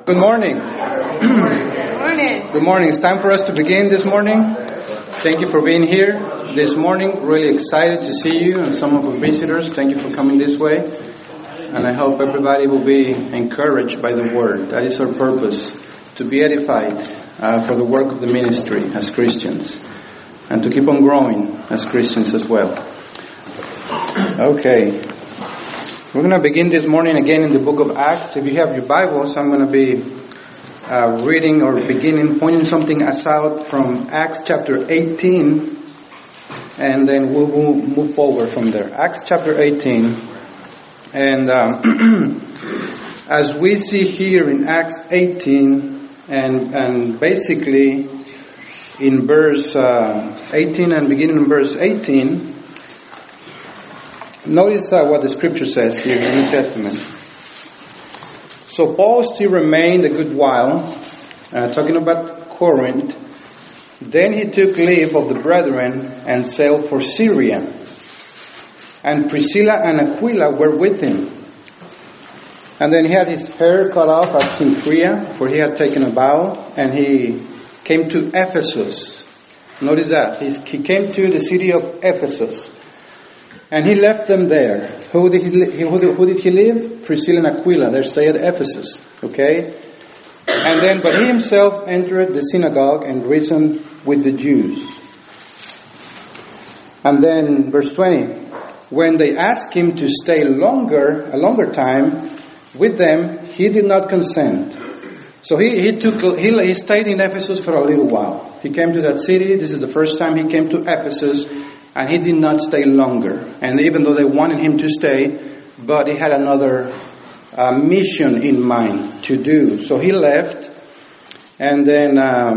Good morning. Good morning. Good morning. It's time for us to begin this morning. Thank you for being here this morning. Really excited to see you and some of our visitors. Thank you for coming this way. And I hope everybody will be encouraged by the Word. That is our purpose, to be edified for the work of the ministry as Christians. And to keep on growing as Christians as well. Okay. We're going to begin this morning again in the book of Acts. If you have your Bibles, I'm going to be reading or pointing something us out from Acts chapter 18. And then we'll move forward from there. Acts chapter 18. And as we see here in Acts 18, and basically in verse 18 and beginning in verse 18, notice what the scripture says here in the New Testament. So Paul still remained a good while, talking about Corinth. Then he took leave of the brethren and sailed for Syria. And Priscilla and Aquila were with him. And then he had his hair cut off at Cenchrea, for he had taken a vow, and he came to Ephesus. Notice that. He came to the city of Ephesus. And he left them there. Who did he leave? Priscilla and Aquila. They stayed at Ephesus. Okay? But he himself entered the synagogue and reasoned with the Jews. And then, verse 20. When they asked him to stay a longer time with them, he did not consent. So he stayed in Ephesus for a little while. He came to that city. This is the first time he came to Ephesus. And he did not stay longer. And even though they wanted him to stay, but he had another mission in mind to do. So he left. And then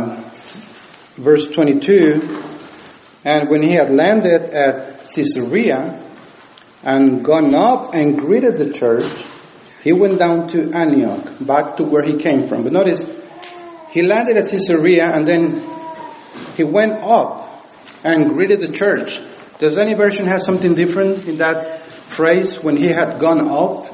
verse 22, and when he had landed at Caesarea and gone up and greeted the church, he went down to Antioch, back to where he came from. But notice, he landed at Caesarea and then he went up and greeted the church. Does any version have something different in that phrase, when he had gone up?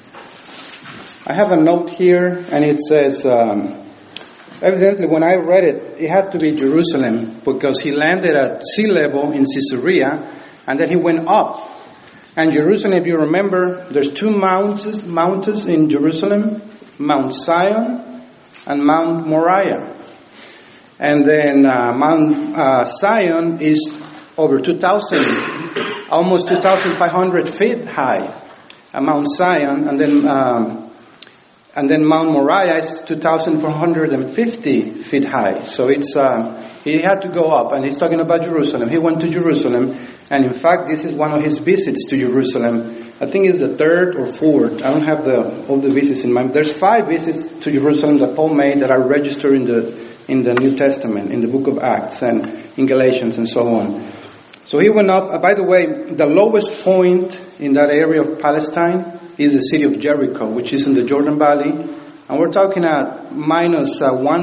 I have a note here, and it says, evidently when I read it, it had to be Jerusalem, because he landed at sea level in Caesarea, and then he went up. And Jerusalem, if you remember, there's two mountains in Jerusalem, Mount Zion and Mount Moriah. And then Mount Zion is over 2,000, almost 2,500 feet high. Mount Zion, and then Mount Moriah is 2,450 feet high. So it's he had to go up, and he's talking about Jerusalem. He went to Jerusalem, and in fact, this is one of his visits to Jerusalem. I think it's the third or fourth. I don't have all the visits in mind. There's 5 visits to Jerusalem that Paul made that are registered in the New Testament, in the book of Acts and in Galatians and so on. So he went up. By the way, the lowest point in that area of Palestine is the city of Jericho, which is in the Jordan Valley. And we're talking at minus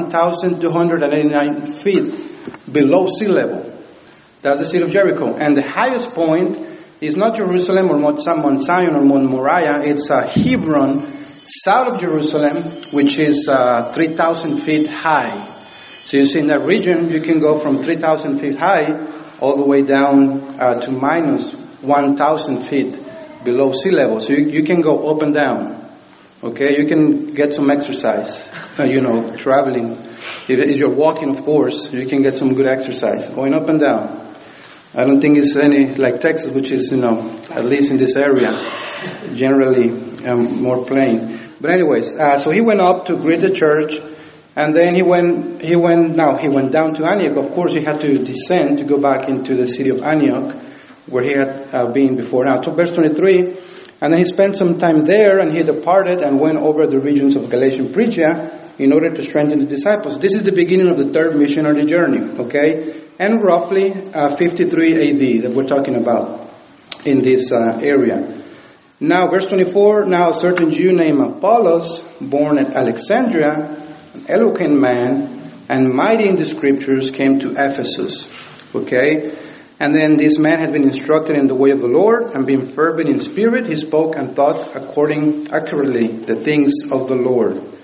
1,289 feet below sea level. That's the city of Jericho. And the highest point is not Jerusalem or Mount Zion or Mount Moriah. It's Hebron, south of Jerusalem, which is 3,000 feet high. So you see, in that region, you can go from 3,000 feet high all the way down to minus 1,000 feet below sea level. So you can go up and down. Okay, you can get some exercise, traveling. If you're walking, of course, you can get some good exercise, going up and down. I don't think it's any like Texas, which is, at least in this area, generally more plain. But anyways, so he went up to greet the church. And then he went down to Antioch. Of course, he had to descend to go back into the city of Antioch, where he had been before. Now, to verse 23, and then he spent some time there, and he departed and went over the regions of Galatia and Phrygia in order to strengthen the disciples. This is the beginning of the third missionary journey, okay? And roughly 53 AD that we're talking about in this area. Now, verse 24, now a certain Jew named Apollos, born at Alexandria, an eloquent man and mighty in the scriptures, came to Ephesus. Okay? And then this man had been instructed in the way of the Lord, and being fervent in spirit, he spoke and thought accurately the things of the Lord.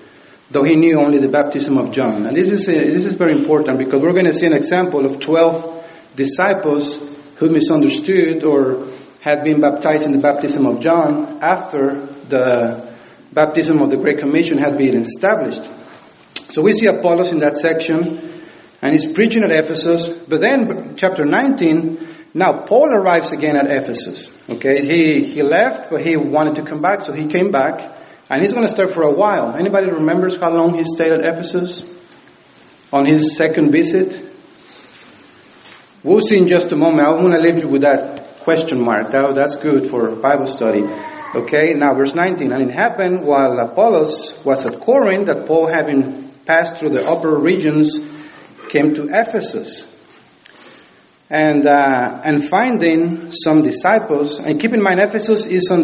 though he knew only the baptism of John. And this is very important because we're going to see an example of 12 disciples who misunderstood or had been baptized in the baptism of John after the baptism of the Great Commission had been established. So we see Apollos in that section, and he's preaching at Ephesus. But then, chapter 19, now Paul arrives again at Ephesus. Okay, he left, but he wanted to come back, so he came back. And he's going to stay for a while. Anybody remembers how long he stayed at Ephesus on his second visit? We'll see in just a moment. I want to leave you with that question mark. That's good for Bible study. Okay, now verse 19. And it happened while Apollos was at Corinth that Paul, having passed through the upper regions, came to Ephesus. And finding some disciples, and keep in mind Ephesus is on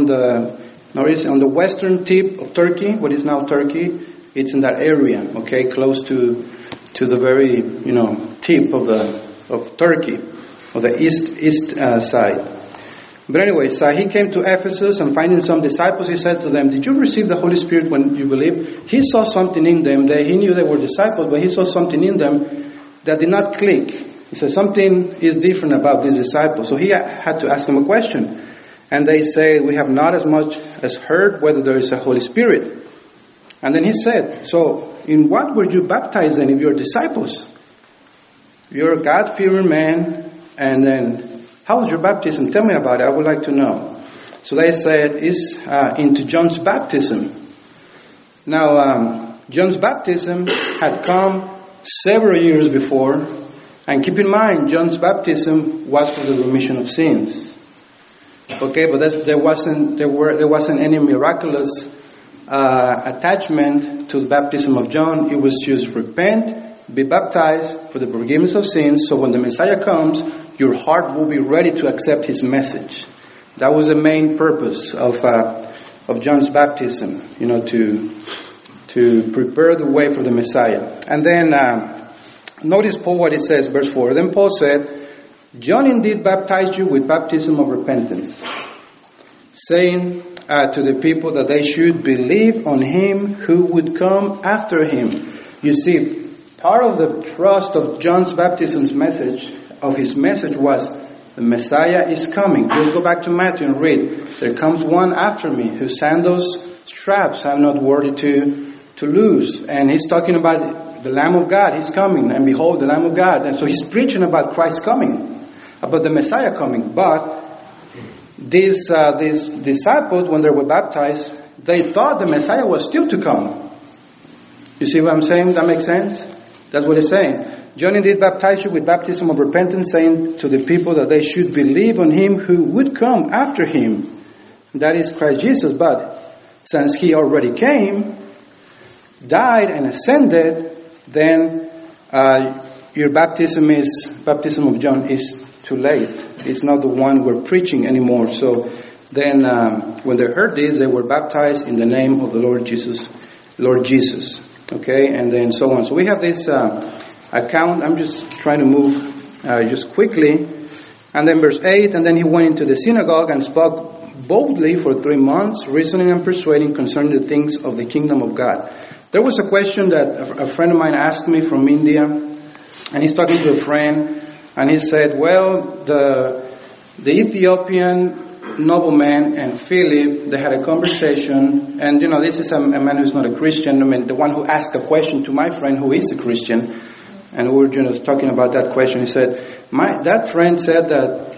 the western tip of Turkey, what is now Turkey. It's in that area, okay, close to the very, tip of Turkey, of the east side. But anyway, so he came to Ephesus, and finding some disciples, he said to them, "Did you receive the Holy Spirit when you believed?" He saw something in them. He knew they were disciples, but he saw something in them that did not click. He said, something is different about these disciples. So he had to ask them a question. And they say, "We have not as much as heard whether there is a Holy Spirit." And then he said, "So in what were you baptized then if you're disciples? You're a God-fearing man. And then how was your baptism? Tell me about it. I would like to know." So they said, "It's into John's baptism." Now, John's baptism had come several years before. And keep in mind, John's baptism was for the remission of sins. Okay, but there wasn't any miraculous attachment to the baptism of John. It was just repent, be baptized for the forgiveness of sins. So when the Messiah comes, your heart will be ready to accept his message. That was the main purpose of John's baptism, to prepare the way for the Messiah. And then notice Paul what it says, verse 4. Then Paul said, "John indeed baptized you with baptism of repentance, saying to the people that they should believe on him who would come after him." You see, part of the trust of John's baptism's message, was the Messiah is coming. Just go back to Matthew and read. "There comes one after me whose sandals straps I'm not worthy to loose." And he's talking about the Lamb of God. He's coming, and behold, the Lamb of God. And so he's preaching about Christ coming, about the Messiah coming. But these disciples, when they were baptized, they thought the Messiah was still to come. You see what I'm saying? That makes sense? That's what he's saying. "John indeed baptized you with baptism of repentance, saying to the people that they should believe on him who would come after him. That is Christ Jesus. But since he already came, died, and ascended, then your baptism of John is too late. It's not the one we're preaching anymore." So then when they heard this, they were baptized in the name of the Lord Jesus. Okay, and then so on. So we have this account. I'm just trying to move just quickly. And then verse 8, "And then he went into the synagogue and spoke boldly for 3 months, reasoning and persuading concerning the things of the kingdom of God." There was a question that a friend of mine asked me from India, and he's talking to a friend, and he said, "Well, the Ethiopian nobleman and Philip, they had a conversation, and this is a man who's not a Christian. I mean, the one who asked a question to my friend who is a Christian, and we were just talking about that question. He said, that friend said that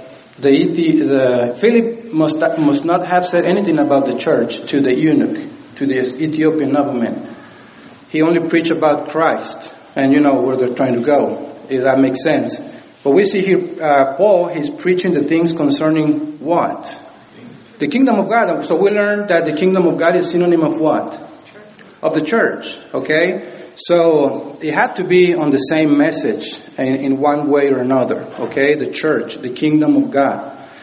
the Philip must not have said anything about the church to the eunuch, to the Ethiopian nobleman. He only preached about Christ, and where they're trying to go. If that makes sense. But we see here, Paul, he's preaching the things concerning what? The kingdom of God. So we learned that the kingdom of God is synonym of what? Of the church. Okay? So it had to be on the same message in one way or another. Okay? The church, the kingdom of God.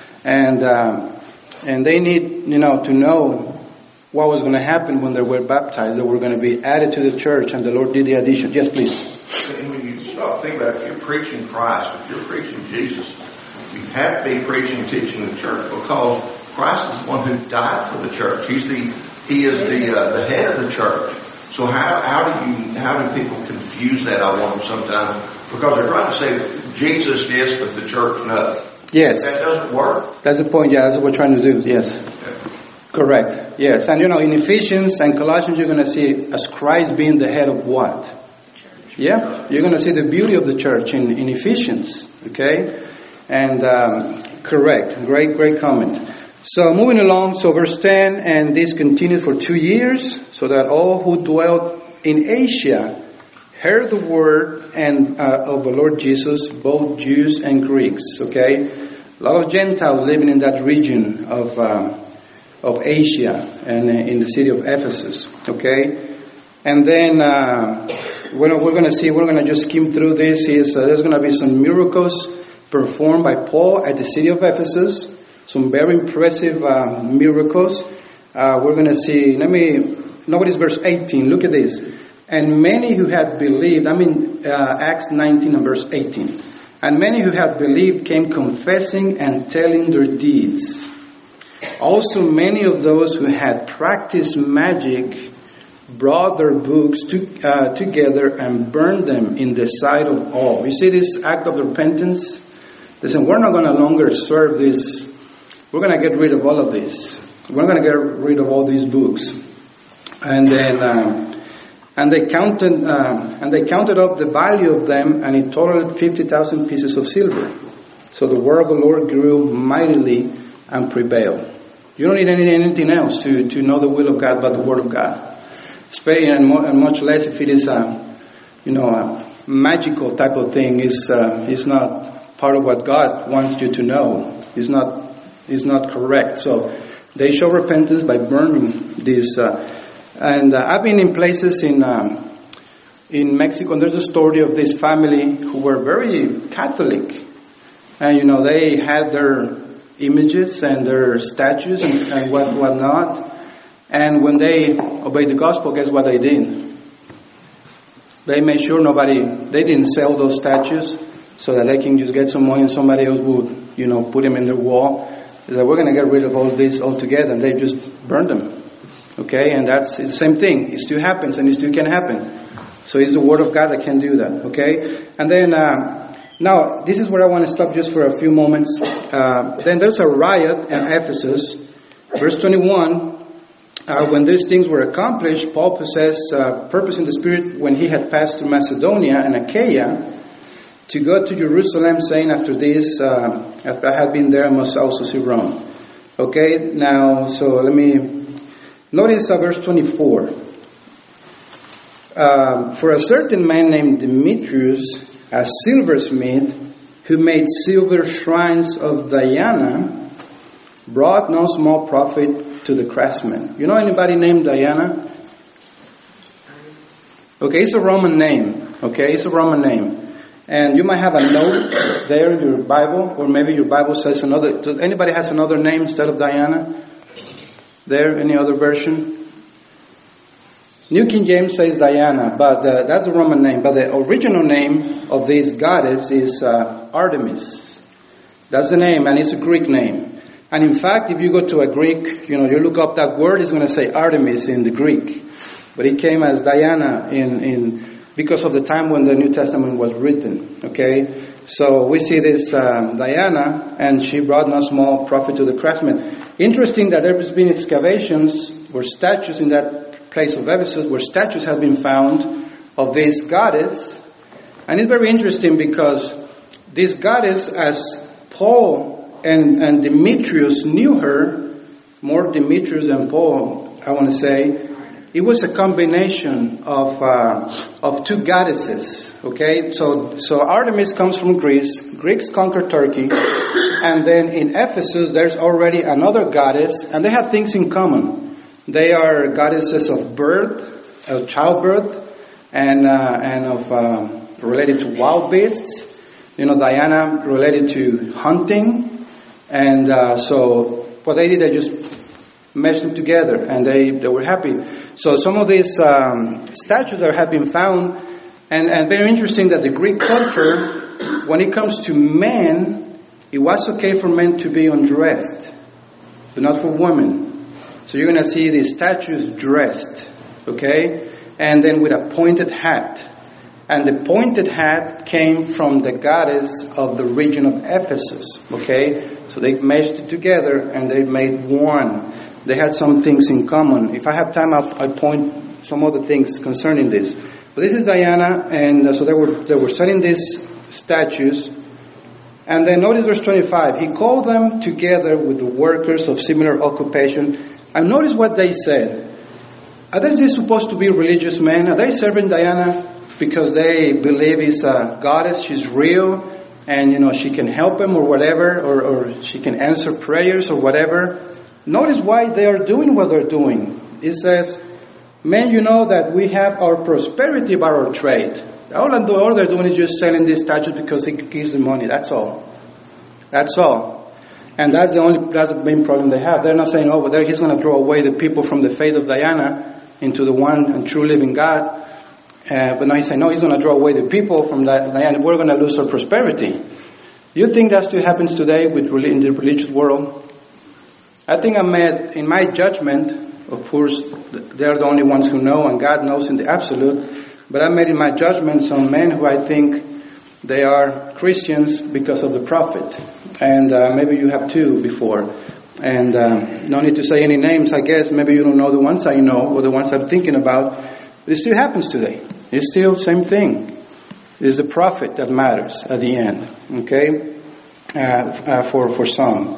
And they need, to know what was going to happen when they were baptized. They were going to be added to the church, and the Lord did the addition. Yes, please. When you stop thinking about it, if you're preaching Christ, if you're preaching Jesus, you have to be preaching and teaching the church, because Christ is the one who died for the church. He is the head of the church. So how do people confuse that? I wonder sometimes, because they're trying to say Jesus yes, but the church no. Yes. That doesn't work. That's the point. Yeah, that's what we're trying to do. Yes. Okay. Correct. Yes. And in Ephesians and Colossians, you're going to see as Christ being the head of what? Church. Yeah. You're going to see the beauty of the church in Ephesians. Okay. And correct. Great comment. So moving along, so verse 10, and this continued for 2 years, so that all who dwelt in Asia heard the word of the Lord Jesus, both Jews and Greeks. Okay, a lot of Gentiles living in that region of Asia and in the city of Ephesus. Okay, and then we're going to just skim through this. There's going to be some miracles performed by Paul at the city of Ephesus. Some very impressive miracles. We're going to see, nobody's verse 18. Look at this. And many who had believed, Acts 19 and verse 18. And many who had believed came confessing and telling their deeds. Also many of those who had practiced magic brought their books together and burned them in the sight of all. You see this act of repentance? Listen, we're not going to longer serve this. We're going to get rid of all of this. We're going to get rid of all these books. And then, and they counted up the value of them, and it totaled 50,000 pieces of silver. So the word of the Lord grew mightily and prevailed. You don't need anything else to know the will of God but the word of God. And much less if it is a magical type of thing. Is not part of what God wants you to know. Is not correct. So they show repentance by burning this. And I've been in places in Mexico, and there's a story of this family who were very Catholic, and they had their images and their statues and whatnot. And when they obeyed the gospel, guess what they did? They made sure they didn't sell those statues so that they can just get some money and somebody else would, put them in their wall. That we're going to get rid of all this altogether, and they just burned them. Okay, and that's the same thing. It still happens, and it still can happen. So it's the Word of God that can do that. Okay, and then now this is where I want to stop just for a few moments. Then there's a riot in Ephesus, verse 21. When these things were accomplished, Paul possessed purpose in the Spirit when he had passed through Macedonia and Achaia, to go to Jerusalem, saying, after this, after I had been there, I must also see Rome. Okay, now, so let me notice verse 24. For a certain man named Demetrius, a silversmith, who made silver shrines of Diana, brought no small profit to the craftsmen. You know anybody named Diana? Okay, it's a Roman name. Okay, it's a Roman name. And you might have a note there in your Bible, or maybe your Bible says another. Does anybody has another name instead of Diana? There, any other version? New King James says Diana, but that's a Roman name. But the original name of this goddess is Artemis. That's the name, and it's a Greek name. And in fact, if you go to a Greek, you look up that word, it's going to say Artemis in the Greek. But it came as Diana because of the time when the New Testament was written. Okay, so we see this Diana, and she brought no small profit to the craftsmen. Interesting that there has been excavations where statues in that place of Ephesus, where statues have been found of this goddess. And it's very interesting because this goddess, as Paul and Demetrius knew her, more Demetrius than Paul, I want to say, it was a combination of two goddesses. Okay, so Artemis comes from Greece. Greeks conquered Turkey, and then in Ephesus there's already another goddess, and they have things in common. They are goddesses of birth, of childbirth, and of related to wild beasts. Diana related to hunting, and so what they did, they just meshed them together, and they were happy. So some of these statues that have been found, and very interesting that the Greek culture, when it comes to men, it was okay for men to be undressed, but not for women. So you're going to see these statues dressed, okay? and then with a pointed hat. And the pointed hat came from the goddess of the region of Ephesus. Okay? So they meshed it together and they made one. They had some things in common. If I have time, I'll point some other things concerning this. But this is Diana, and so they were setting these statues. And then notice verse 25. He called them together with the workers of similar occupation. And notice what they said. Are they supposed to be religious men? Are they serving Diana because they believe it's a goddess, she's real, and she can help them or whatever, or she can answer prayers or whatever? Notice why they are doing what they're doing. It says, men, that we have our prosperity by our trade. All they're doing is just selling these statues because it gives them money. That's all. That's all. And that's the main problem they have. They're not saying, but he's going to draw away the people from the faith of Diana into the one and true living God. But now he's saying, no, he's going to draw away the people from Diana. We're going to lose our prosperity. Do you think that still happens today in the religious world? I think in my judgment, of course, they're the only ones who know, and God knows in the absolute. But I made in my judgment some men who I think they are Christians because of the prophet. And maybe you have too before. And no need to say any names, I guess. Maybe you don't know the ones I know or the ones I'm thinking about. But it still happens today. It's still the same thing. It's the prophet that matters at the end. Okay? For some.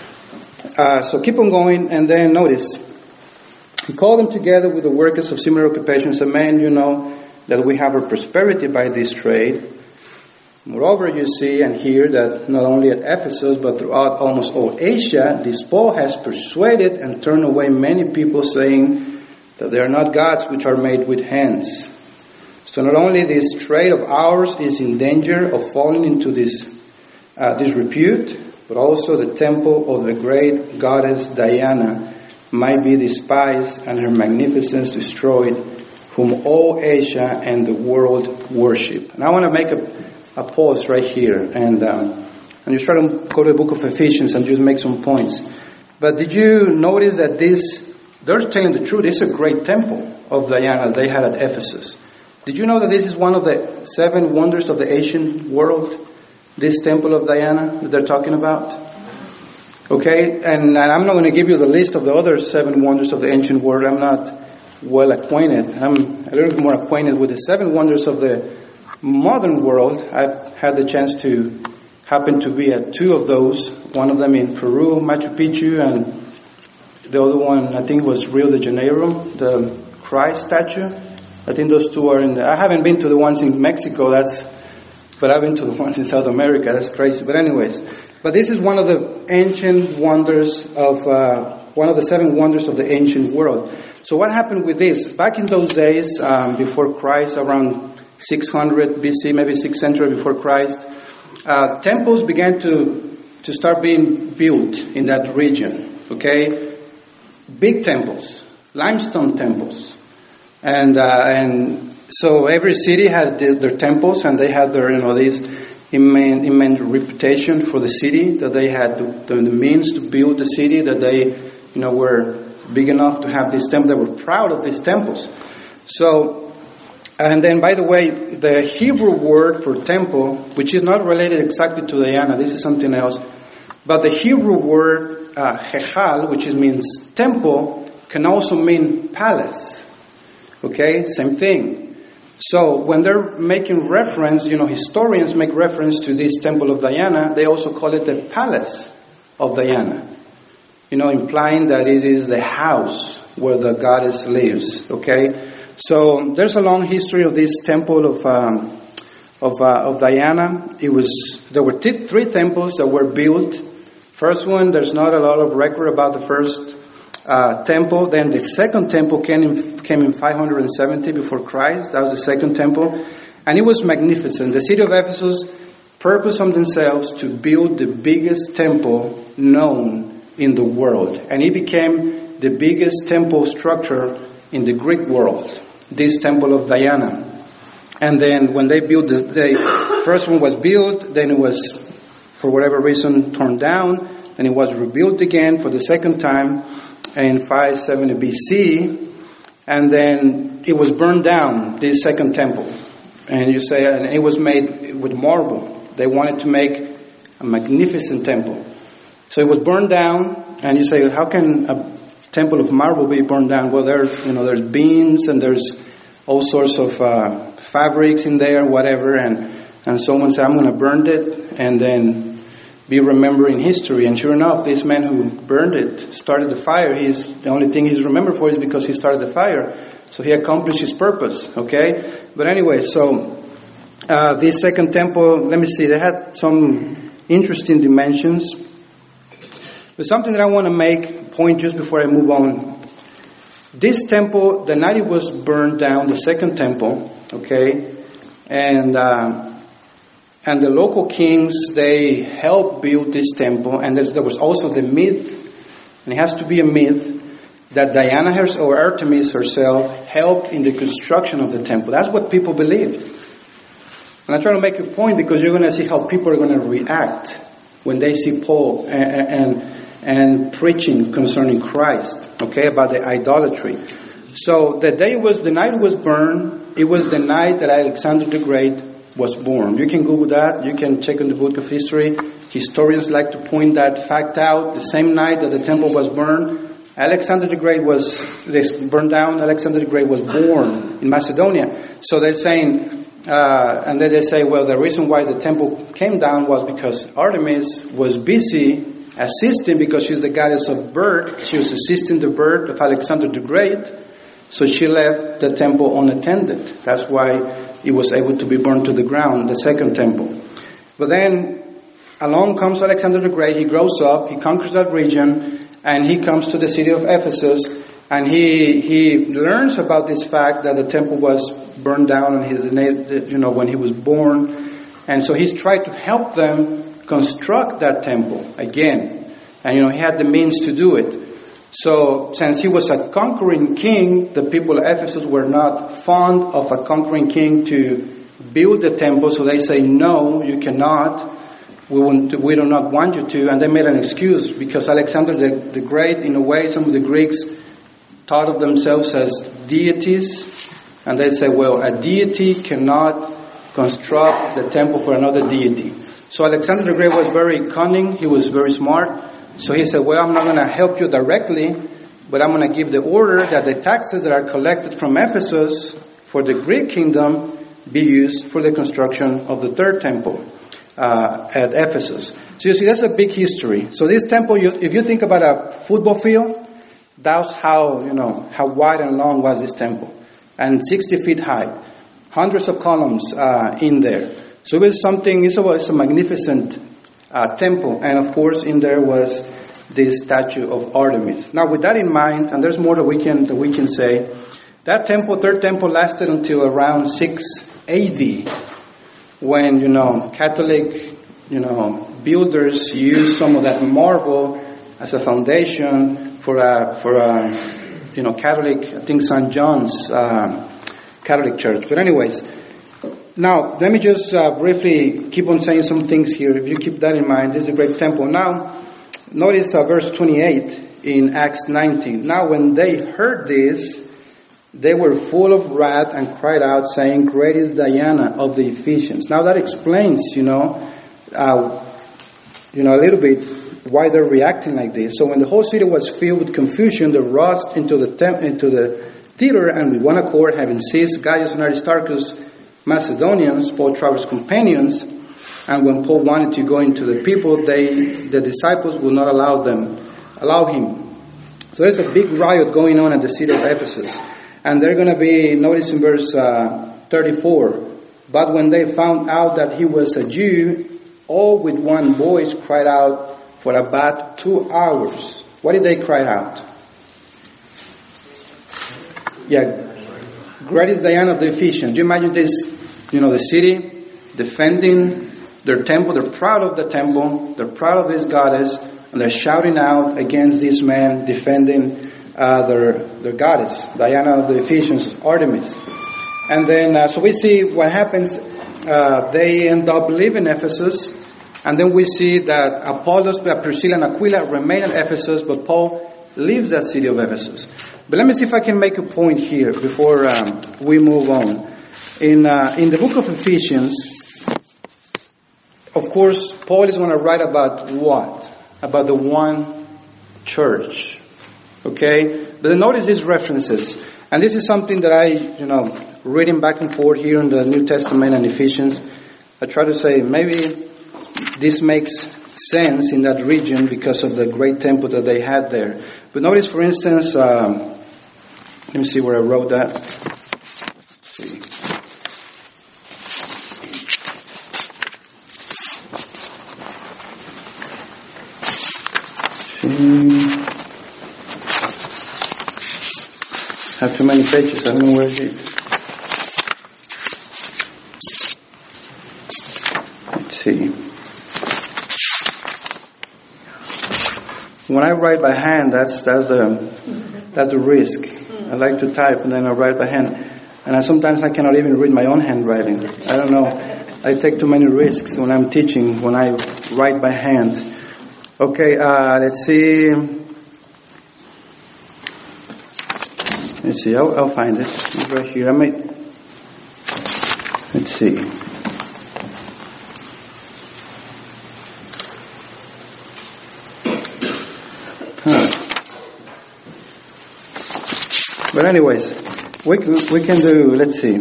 So keep on going, and then notice. He called them together with the workers of similar occupations. And men, that we have our prosperity by this trade. Moreover, you see and hear that not only at Ephesus, but throughout almost all Asia, this Paul has persuaded and turned away many people, saying that they are not gods which are made with hands. So not only this trade of ours is in danger of falling into this disrepute, but also the temple of the great goddess Diana might be despised and her magnificence destroyed, whom all Asia and the world worship. And I want to make a pause right here and just try to go to the book of Ephesians and just make some points. But did you notice that they're telling the truth, it's a great temple of Diana they had at Ephesus. Did you know that this is one of the 7 wonders of the ancient world? This temple of Diana that they're talking about? Okay, and I'm not going to give you the list of the other 7 wonders of the ancient world. I'm not well acquainted. I'm a little bit more acquainted with the 7 wonders of the modern world. I've had the chance to happen to be at 2 of those. One of them in Peru, Machu Picchu, and the other one I think was Rio de Janeiro, the Christ statue. I think those 2 are I haven't been to the ones in Mexico, but I've been to the ones in South America. That's crazy. But anyways, but this is one of the ancient wonders of, one of the 7 wonders of the ancient world. So what happened with this? Back in those days, before Christ, around 600 BC, maybe 6th century before Christ, temples began to start being built in that region. Okay? Big temples, limestone temples. And so every city had their temples, and they had their, this immense reputation for the city, that they had the means to build the city, that they, were big enough to have these temples. They were proud of these temples. So, and then, by the way, the Hebrew word for temple, which is not related exactly to Diana, this is something else, but the Hebrew word hechal, which means temple, can also mean palace. Okay, same thing. So when they're making reference, historians make reference to this temple of Diana, they also call it the palace of Diana. Implying that it is the house where the goddess lives. Okay, so there's a long history of this temple of Diana. There were 3 temples that were built. First one, there's not a lot of record about the first temple. Then the second temple came in 570 before Christ. That was the second temple. And it was magnificent. The city of Ephesus purposed on themselves to build the biggest temple known in the world. And it became the biggest temple structure in the Greek world, this temple of Diana. And then when they built the first one was built, then it was, for whatever reason, torn down. Then it was rebuilt again for the second time in 570 BC. And then it was burned down, this second temple. And you say, and it was made with marble. They wanted to make a magnificent temple. So it was burned down, and you say, how can a temple of marble be burned down? Well, there's beams, and there's all sorts of fabrics in there, whatever, and someone said, I'm going to burn it, and then be remembering history. And sure enough, this man who burned it, started the fire, the only thing he's remembered for is because he started the fire. So he accomplished his purpose, okay? But anyway, so this second temple, let me see, they had some interesting dimensions. But something that I want to make point just before I move on. This temple, the night it was burned down, the second temple, okay, and the local kings, they helped build this temple, and there was also the myth, and it has to be a myth, that Diana or Artemis herself helped in the construction of the temple. That's what people believed. And I try to make a point because you're going to see how people are going to react when they see Paul and preaching concerning Christ, okay, about the idolatry. So the night it was burned, it was the night that Alexander the Great was born. You can Google that. You can check in the book of history. Historians like to point that fact out. The same night that the temple was burned, Alexander the Great was burned down. Alexander the Great was born in Macedonia. So they're saying, and then they say, well, the reason why the temple came down was because Artemis was busy assisting, because she's the goddess of birth. She was assisting the birth of Alexander the Great. So she left the temple unattended. That's why it was able to be burned to the ground, the second temple. But then along comes Alexander the Great. He grows up, he conquers that region, and he comes to the city of Ephesus, and he learns about this fact that the temple was burned down when he was born. And so he's tried to help them construct that temple again. And he had the means to do it. So since he was a conquering king, the people of Ephesus were not fond of a conquering king to build the temple. So they say, no, you cannot. We do not want you to. And they made an excuse because Alexander the Great, in a way, some of the Greeks thought of themselves as deities. And they say, well, a deity cannot construct the temple for another deity. So Alexander the Great was very cunning. He was very smart. So he said, well, I'm not going to help you directly, but I'm going to give the order that the taxes that are collected from Ephesus for the Greek kingdom be used for the construction of the third temple at Ephesus. So you see, that's a big history. So this temple, if you think about a football field, that's how wide and long was this temple. And 60 feet high. Hundreds of columns in there. So it was it's a magnificent temple, and of course in there was this statue of Artemis. Now with that in mind, and there's more that we can say, that third temple lasted until around 6 AD, when Catholic builders used some of that marble as a foundation for Catholic, I think St. John's Catholic Church. But anyways. Now, let me just briefly keep on saying some things here. If you keep that in mind, this is a great temple. Now, notice verse 28 in Acts 19. Now, when they heard this, they were full of wrath and cried out, saying, great is Diana of the Ephesians. Now, that explains, a little bit why they're reacting like this. So, when the whole city was filled with confusion, they rushed into the theater, and with one accord, having seized Gaius and Aristarchus, Macedonians, Paul traveled companions, and when Paul wanted to go into the people, the disciples would not allow him. So there's a big riot going on at the city of Ephesus. And they're going to be, notice in verse 34, but when they found out that he was a Jew, all with one voice cried out for about 2 hours. What did they cry out? Yeah. Great is Diana of the Ephesians. Do you imagine this, the city defending their temple? They're proud of the temple. They're proud of this goddess. And they're shouting out against this man defending their goddess, Diana of the Ephesians, Artemis. And then, so we see what happens. They end up leaving Ephesus. And then we see that Apollos, Priscilla, and Aquila remain in Ephesus, but Paul leaves that city of Ephesus. But let me see if I can make a point here before we move on. In the book of Ephesians, of course, Paul is going to write about what? About the one church. Okay? But notice these references. And this is something that I, reading back and forth here in the New Testament and Ephesians, I try to say maybe this makes sense in that region because of the great temple that they had there. But notice, for instance, let me see where I wrote that. Let's see. Have too many pages, I don't know where it is. Let's see. When I write by hand, that's the risk. I like to type and then I write by hand. And sometimes I cannot even read my own handwriting. I don't know. I take too many risks when I'm teaching, when I write by hand. Okay, let's see. Let's see, I'll find it. It's right here. Let's see. But anyways, we can do, let's see.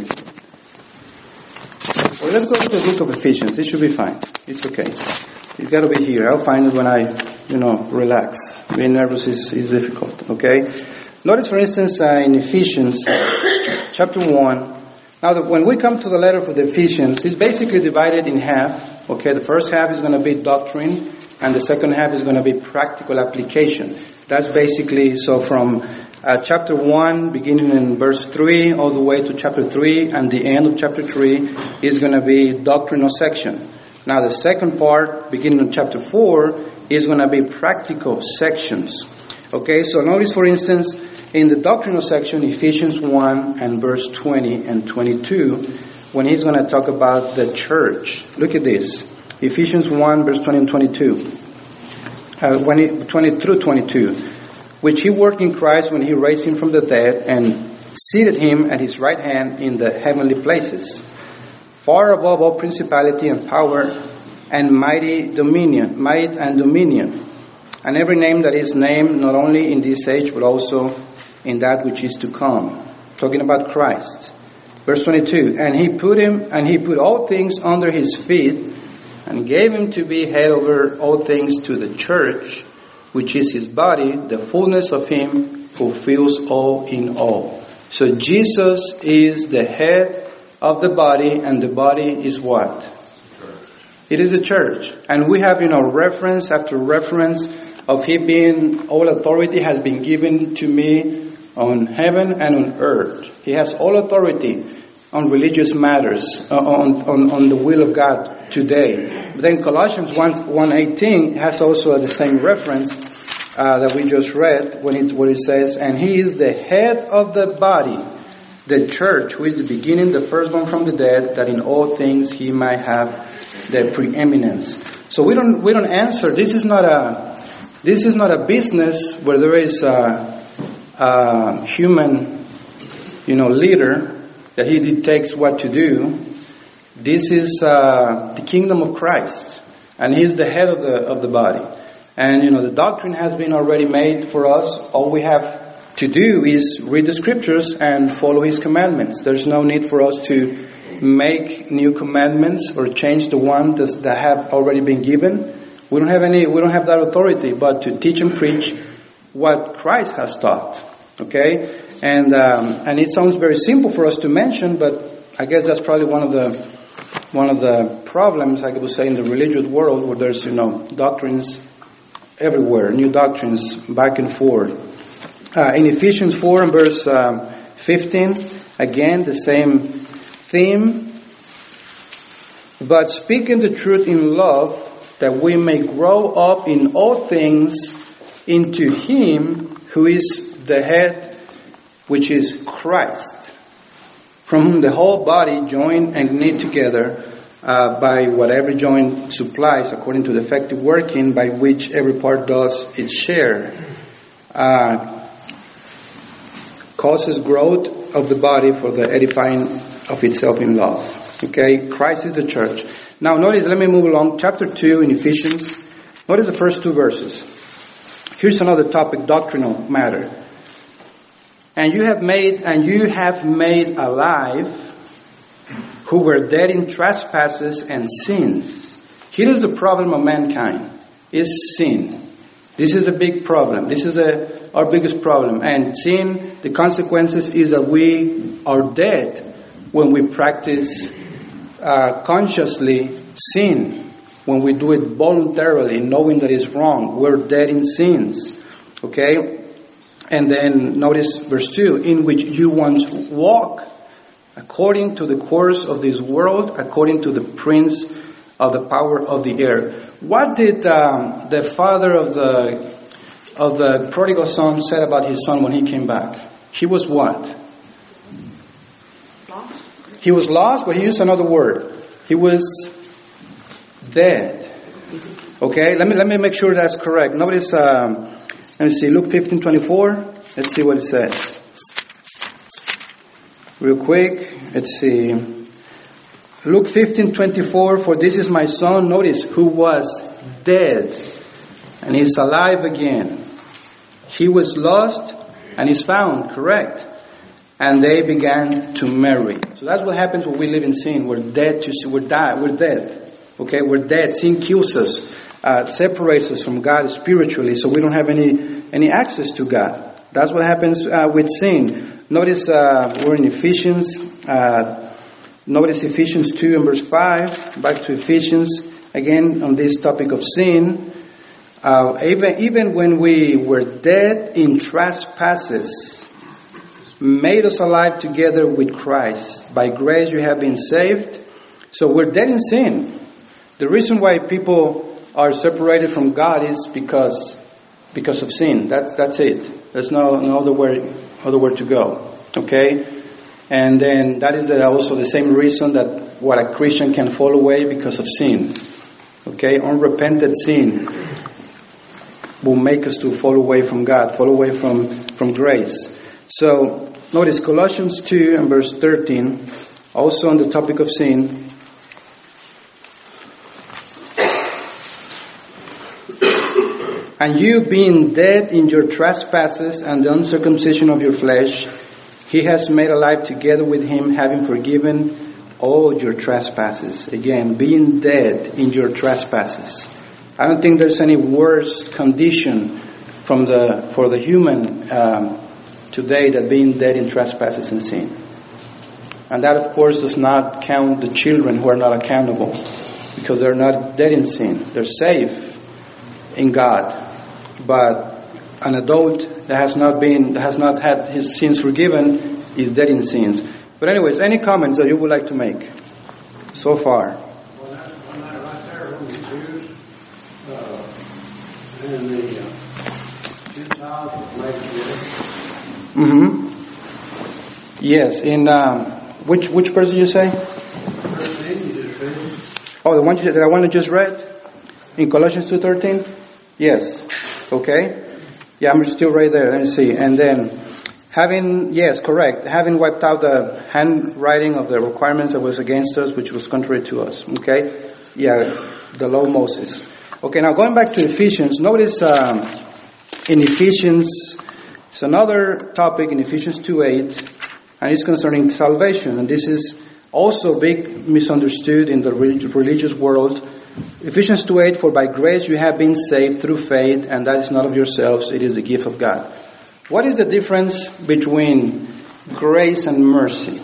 Well, let's go to the book of Ephesians. It should be fine. It's okay. It's got to be here. I'll find it when I, relax. Being nervous is difficult, okay? Notice, for instance, in Ephesians chapter 1. Now, when we come to the letter for the Ephesians, it's basically divided in half. Okay, the first half is going to be doctrine, and the second half is going to be practical application. That's basically, so from chapter 1, beginning in verse 3, all the way to chapter 3, and the end of chapter 3 is going to be doctrinal section. Now, the second part, beginning in chapter 4, is going to be practical sections. Okay, so notice, for instance, in the doctrinal section, Ephesians 1 and verse 20 and 22, when he's going to talk about the church. Look at this. Ephesians 1, verse 20 and 22. 20 through 22. Which he worked in Christ when he raised him from the dead and seated him at his right hand in the heavenly places, far above all principality and power and might and dominion, and every name that is named, not only in this age, but also in that which is to come. Talking about Christ. Verse 22, and he put all things under his feet, and gave him to be head over all things to the church, which is his body, the fullness of him who fills all in all. So Jesus is the head of the body, and the body is what? It is the church. And we have, reference after reference of him being, all authority has been given to me on heaven and on earth. He has all authority on religious matters, on the will of God today. But then Colossians 1:18 has also the same reference that we just read where it says, and he is the head of the body, the church, who is the beginning, the firstborn from the dead, that in all things he might have the preeminence. So we don't answer. This is not a business where there is a human, leader that he dictates what to do. This is the kingdom of Christ, and he's the head of the body. And the doctrine has been already made for us. All we have to do is read the scriptures and follow his commandments. There's no need for us to make new commandments or change the ones that have already been given. We don't have that authority, but to teach and preach what Christ has taught. Okay? And it sounds very simple for us to mention, but I guess that's probably one of the problems, I would say, in the religious world, where there's, doctrines everywhere, new doctrines back and forth. In Ephesians 4 and verse 15, again, the same theme. But speaking the truth in love, that we may grow up in all things into him who is the head, which is Christ, from whom the whole body joined and knit together by what every joint supplies, according to the effective working by which every part does its share. causes growth of the body for the edifying of itself in love. Okay, Christ is the church. Now notice, let me move along. Chapter 2 in Ephesians. Notice the first 2 verses. Here's another topic, doctrinal matter. And you have made alive who were dead in trespasses and sins. Here is the problem of mankind, is sin. This is the big problem. This is our biggest problem. And sin, the consequences is that we are dead when we practice consciously sin. When we do it voluntarily, knowing that it's wrong. We're dead in sins. Okay? And then notice verse 2, in which you once walk according to the course of this world, according to the prince of the power of the air. What did the father of the prodigal son said about his son when he came back? He was what? Lost. He was lost, but he used another word. He was dead. Okay, let me make sure that's correct. Notice, let me see, Luke 15:24. Let's see what it says. Real quick, let's see. Luke 15:24, for this is my son, notice, who was dead, and he's alive again. He was lost, and he's found, correct? And they began to marry. So that's what happens when we live in sin. We're dead to sin. We're dead. Okay, we're dead. Sin kills us, separates us from God spiritually, so we don't have any access to God. That's what happens with sin. Notice we're in Ephesians. Notice Ephesians 2 and verse 5. Back to Ephesians again on this topic of sin. Even when we were dead in trespasses, made us alive together with Christ. By grace you have been saved. So we're dead in sin. The reason why people are separated from God is because of sin. That's it. There's no other where to go. Okay? And then that is also the same reason that what a Christian can fall away because of sin. Okay? Unrepented sin will make us to fall away from God, fall away from grace. So, notice Colossians 2 and verse 13, also on the topic of sin. And you being dead in your trespasses and the uncircumcision of your flesh, he has made alive together with him, having forgiven all your trespasses. Again, being dead in your trespasses. I don't think there's any worse condition for the human today than being dead in trespasses and sin. And that, of course, does not count the children who are not accountable, because they're not dead in sin. They're safe in God. But an adult that has not had his sins forgiven is dead in sins. But anyways, any comments that you would like to make so far? Well, that right there, when the Jews and the Gentiles were made together. Mm-hmm. Yes. In which verse did you say? 13, you just read. Oh, the one that I want to just read in Colossians 2:13. Yes. Okay. Yeah, I'm still right there. Let me see. And then having wiped out the handwriting of the requirements that was against us, which was contrary to us. Okay. Yeah, the law of Moses. Okay. Now going back to Ephesians, notice in Ephesians, it's another topic in Ephesians 2:8, and it's concerning salvation. And this is also big misunderstood in the religious world. Ephesians 2:8, for by grace you have been saved through faith, and that is not of yourselves, it is the gift of God. What is the difference between grace and mercy?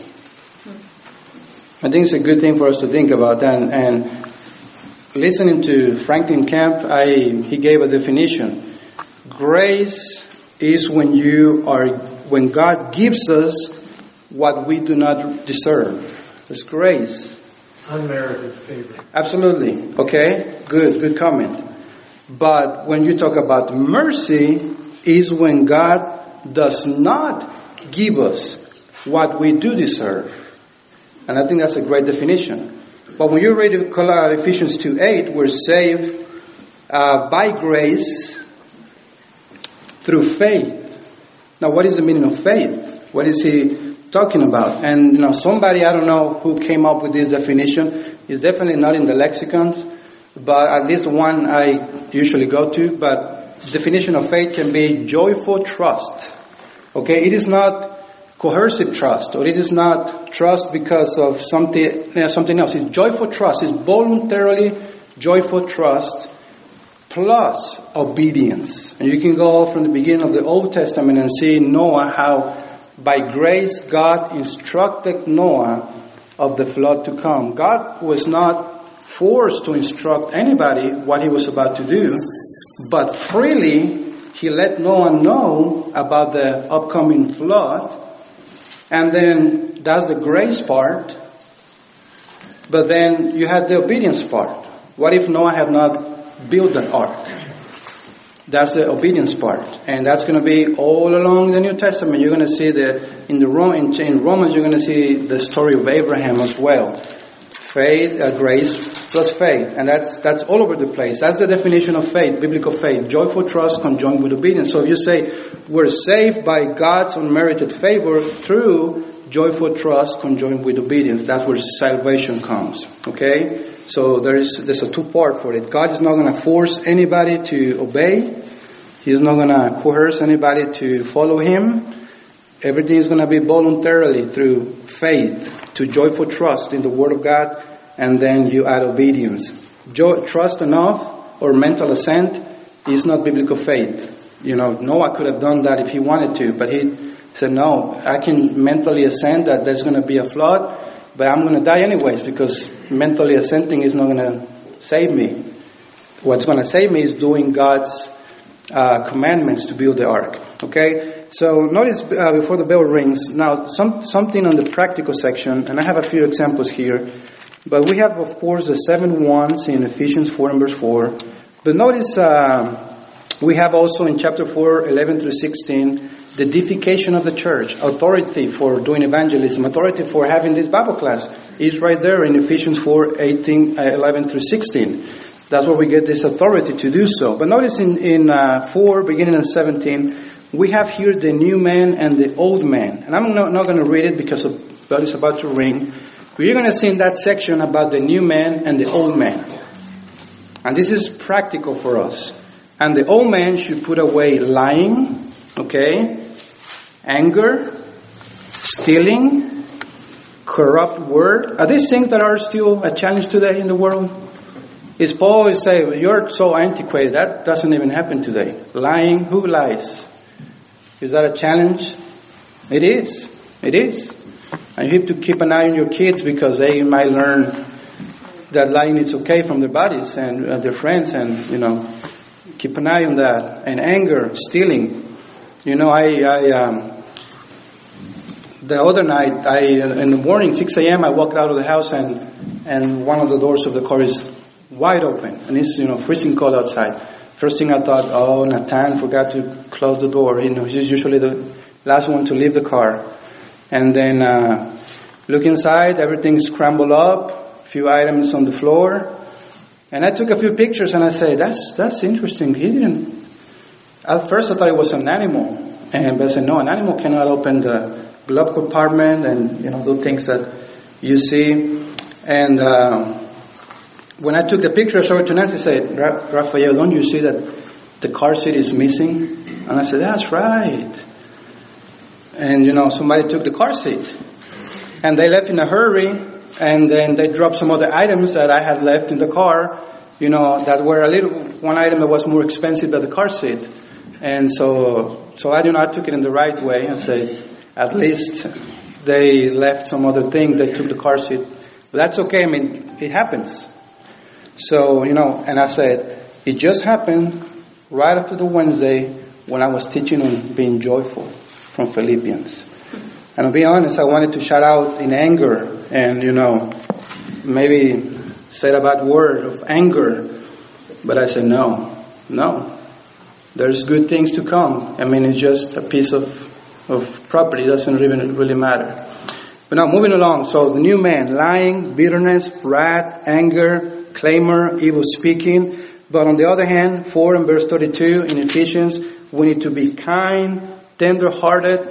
I think it's a good thing for us to think about. And listening to Franklin Camp, he gave a definition. Grace is when God gives us what we do not deserve. It's grace. Unmerited favor. Absolutely. Okay. Good comment. But when you talk about mercy, is when God does not give us what we do deserve. And I think that's a great definition. But when you read Ephesians 2:8, we're saved by grace through faith. Now, what is the meaning of faith? What is he talking about? And, somebody, I don't know who came up with this definition. It's definitely not in the lexicons, but at least one I usually go to. But definition of faith can be joyful trust. Okay, it is not coercive trust, or it is not trust because of something else. It's joyful trust. It's voluntarily joyful trust plus obedience. And you can go from the beginning of the Old Testament and see Noah, how by grace God instructed Noah of the flood to come. God was not forced to instruct anybody what he was about to do, but freely he let Noah know about the upcoming flood. And then that's the grace part. But then you had the obedience part. What if Noah had not built the ark? That's the obedience part. And that's going to be all along the New Testament. You're going to see in Romans, you're going to see the story of Abraham as well. Faith, grace plus faith. And that's all over the place. That's the definition of faith, biblical faith. Joyful trust conjoined with obedience. So if you say, we're saved by God's unmerited favor through joyful trust conjoined with obedience, that's where salvation comes. Okay? So there's a two-part for it. God is not going to force anybody to obey. He's not going to coerce anybody to follow Him. Everything is going to be voluntarily through faith, to joyful trust in the Word of God, and then you add obedience. Trust enough or mental assent is not biblical faith. Noah could have done that if he wanted to, but he said, no, I can mentally assent that there's going to be a flood, but I'm going to die anyways, because mentally assenting is not going to save me. What's going to save me is doing God's commandments to build the ark. Okay? So notice before the bell rings, now something on the practical section, and I have a few examples here. But we have, of course, the 7 ones in Ephesians 4 and verse 4. But notice we have also in chapter 4, 11 through 16, the deification of the church, authority for doing evangelism, authority for having this Bible class is right there in Ephesians 4, 11 through 16. That's where we get this authority to do so. But notice in 4, beginning in 17, we have here the new man and the old man. And I'm not going to read it because the bell is about to ring. But you're going to see in that section about the new man and the old man. And this is practical for us. And the old man should put away lying, okay, anger, stealing, corrupt word. Are these things that are still a challenge today in the world? Is Paul always say, well, you're so antiquated, that doesn't even happen today. Lying, who lies? Is that a challenge? It is. It is. And you have to keep an eye on your kids because they might learn that lying is okay from their buddies and their friends, and, keep an eye on that. And anger, stealing. The other night, in the morning, 6 a.m., I walked out of the house and one of the doors of the car is wide open. And it's, freezing cold outside. First thing I thought, oh, Nathan forgot to close the door. He's usually the last one to leave the car. And then look inside, everything's scrambled up, a few items on the floor. And I took a few pictures and I said, that's interesting. He didn't. At first I thought it was an animal. But I said, no, an animal cannot open the glove compartment and, do things that you see. And when I took the picture, I showed it to Nancy, said, Raphael, don't you see that the car seat is missing? And I said, that's right. And, somebody took the car seat. And they left in a hurry. And then they dropped some other items that I had left in the car, that were one item that was more expensive than the car seat. And so I took it in the right way and said, at least they left some other thing. They took the car seat. But that's okay. I mean, it happens. So, and I said, it just happened right after the Wednesday when I was teaching on being joyful from Philippians. And to be honest, I wanted to shout out in anger and, maybe say a bad word of anger. But I said, no. There's good things to come. I mean, it's just a piece of property. It doesn't really matter. But now, moving along. So, the new man, lying, bitterness, wrath, anger, clamor, evil speaking. But on the other hand, 4 and verse 32 in Ephesians, we need to be kind, tender-hearted,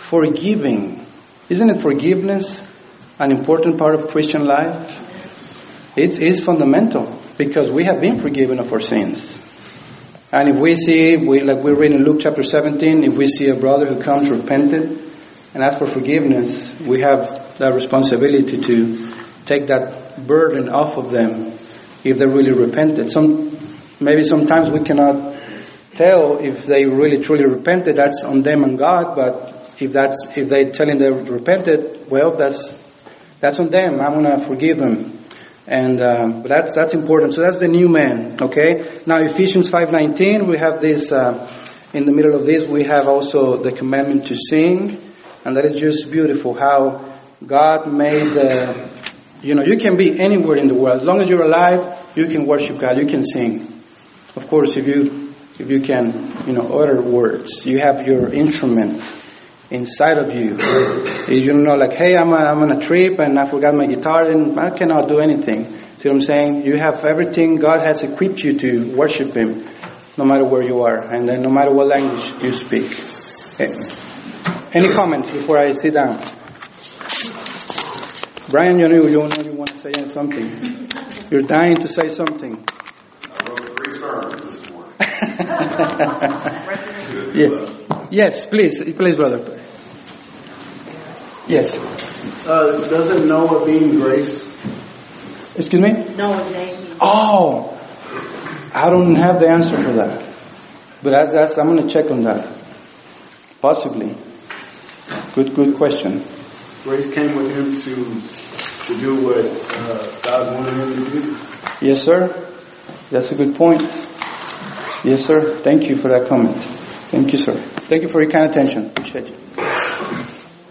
forgiving. Isn't it forgiveness an important part of Christian life? It is fundamental because we have been forgiven of our sins. And if we see, like we read in Luke chapter 17, if we see a brother who comes repented and asks for forgiveness, we have that responsibility to take that burden off of them if they really repented. Maybe sometimes we cannot tell if they really truly repented. That's on them and God. But if they telling they repented, well, that's on them. I'm gonna forgive them. And but that's important. So that's the new man. Okay. Now Ephesians 5:19. We have this in the middle of this. We have also the commandment to sing, and that is just beautiful. How God made. You can be anywhere in the world as long as you're alive. You can worship God. You can sing. Of course, if you can, utter words. You have your instrument inside of you. You know, like, hey, I'm on a trip and I forgot my guitar and I cannot do anything. See what I'm saying? You have everything. God has equipped you to worship Him no matter where you are and then no matter what language you speak. Okay. Any comments before I sit down? Brian, you want to say something. You're dying to say something. I wrote 3 sermons this morning. Yeah. Yes, please, brother. Yes. Doesn't Noah mean grace? Excuse me? Noah's name. Oh, I don't have the answer for that, but I'm going to check on that. Possibly. Good question. Grace came with him to do what God wanted him to do. Yes, sir. That's a good point. Yes, sir. Thank you for that comment. Thank you, sir. Thank you for your kind attention. Appreciate you.